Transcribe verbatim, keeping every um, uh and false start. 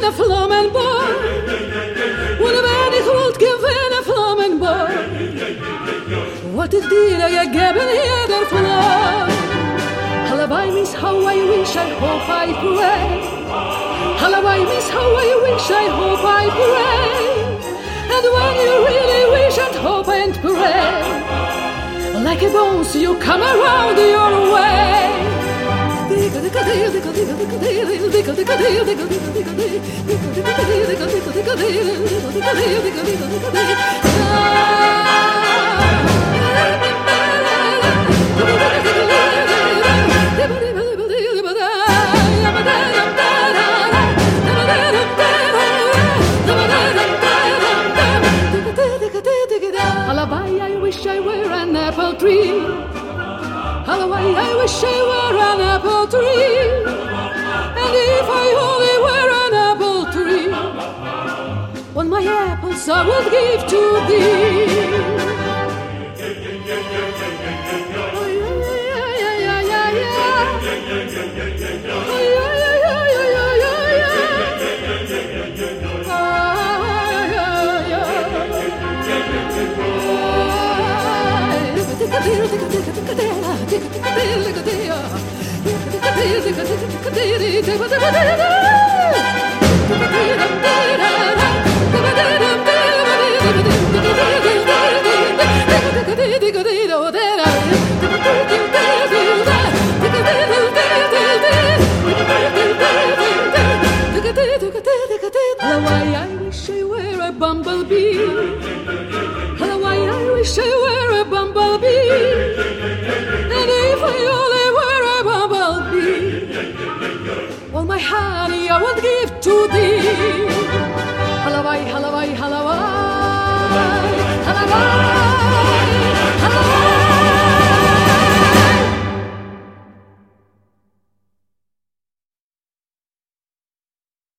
a flammen boy. Wanna ben ik wilt geven a flammen boy. What is dear I geben here der flam. Halabai miss how I wish I hope I pray. Halabai miss how I wish I hope I pray. And when you really wish and hope and pray, like a bones you come around your way. Lullaby, I wish I were an apple tree. Lullaby, I wish I were an apple tree. And if I only were an apple tree, all my apples I would give to thee. Oh, yeah, yeah, yeah, yeah, yeah. Oh, yeah, yeah, yeah, yeah, yeah, yeah. Ah, yeah, yeah. I wish I were a bumblebee. I wish I were a bumblebee. And if I only were a bumblebee, all my honey I would give to thee.